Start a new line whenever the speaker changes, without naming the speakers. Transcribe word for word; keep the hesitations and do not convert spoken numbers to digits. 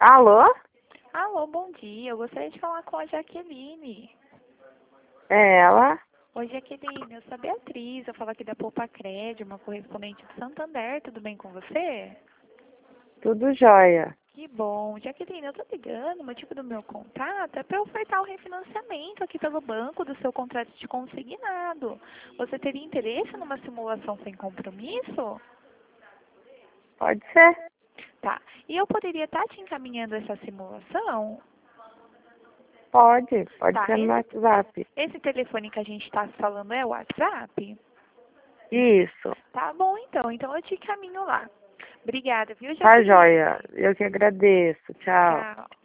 Alô?
Alô, bom dia. Eu gostaria de falar com a Jaqueline.
É ela?
Oi, Jaqueline, eu sou a Beatriz, eu falo aqui da Poupa Crédito, uma correspondente do Santander, tudo bem com você?
Tudo jóia.
Que bom. Jaqueline, eu tô ligando, o motivo do meu contato é para ofertar o refinanciamento aqui pelo banco do seu contrato de consignado. Você teria interesse numa simulação sem compromisso?
Pode ser?
Tá. E eu poderia estar te encaminhando essa simulação?
Pode. Pode
Tá.
ser no
Esse,
WhatsApp.
esse telefone que a gente está falando é o WhatsApp?
Isso.
Tá bom, então. Então eu te encaminho lá. Obrigada, viu,
Tá
Jaqueline?
jóia. Eu que agradeço. Tchau.
Tchau.